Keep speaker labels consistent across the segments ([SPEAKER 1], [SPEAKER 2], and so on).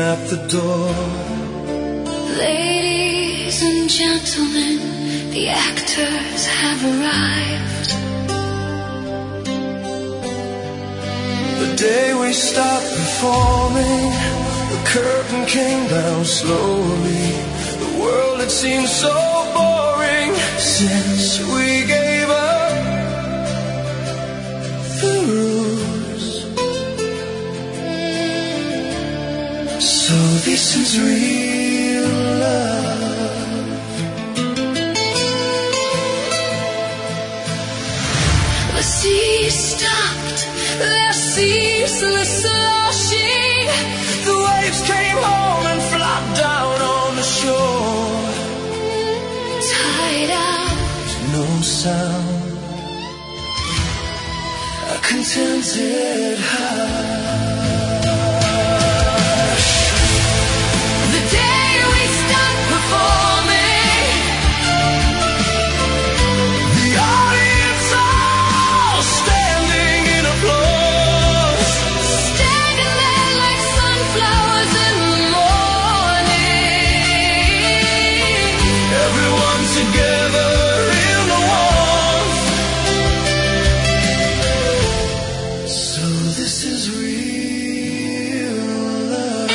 [SPEAKER 1] at the door.
[SPEAKER 2] Ladies and gentlemen, the actors have arrived.
[SPEAKER 1] The day we stopped performing, the curtain came down slowly. The world had seemed so boring since we gave up the rules. So this is real love.
[SPEAKER 2] The sea stopped, their ceaseless sloshing.
[SPEAKER 1] The waves came home and flopped down on the shore.
[SPEAKER 2] Tied out,
[SPEAKER 1] No sound, a contented hush.
[SPEAKER 2] the day we stopped performing.
[SPEAKER 1] The audience all standing in applause.
[SPEAKER 2] Standing there like sunflowers in the morning.
[SPEAKER 1] Everyone together in the warmth. So this is real love.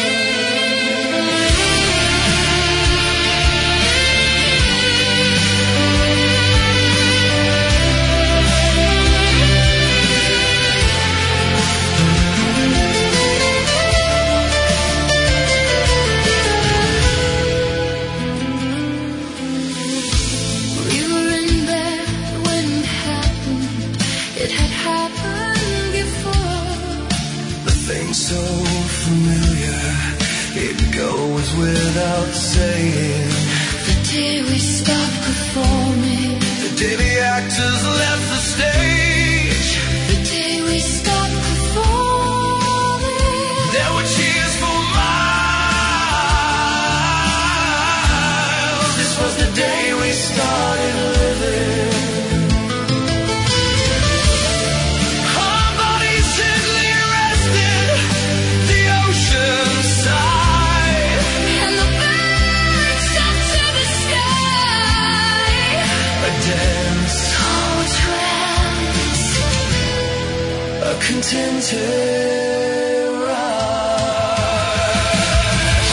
[SPEAKER 2] We were in bed when it happened. It had happened before.
[SPEAKER 1] The thing so familiar, it goes without saying.
[SPEAKER 2] The day we stopped performing.
[SPEAKER 1] The day the actors left the stage,
[SPEAKER 2] The day we stopped performing.
[SPEAKER 1] there were cheers for miles. This was the day we started living. Our bodies gently rested, the ocean sighed.
[SPEAKER 2] And the birds up to the sky.
[SPEAKER 1] A dance,
[SPEAKER 2] Oh, trance.
[SPEAKER 1] a contented rush.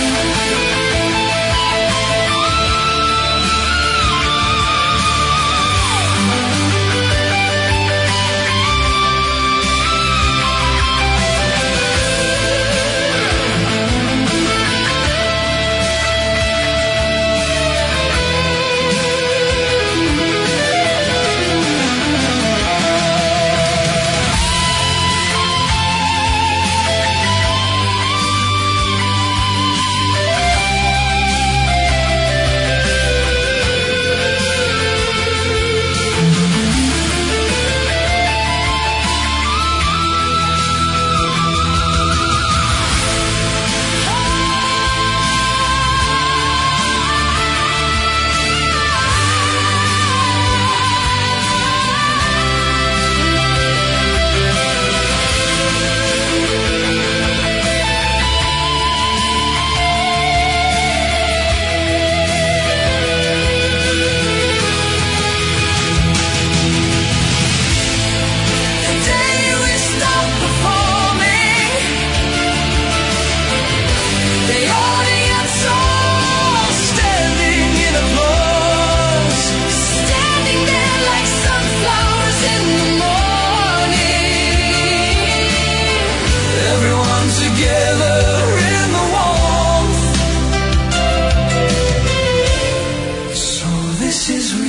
[SPEAKER 1] The day we stopped performing, the audience all standing in applause.
[SPEAKER 2] Standing there like sunflowers in the morning.
[SPEAKER 1] Everyone together in the warmth. So this is real.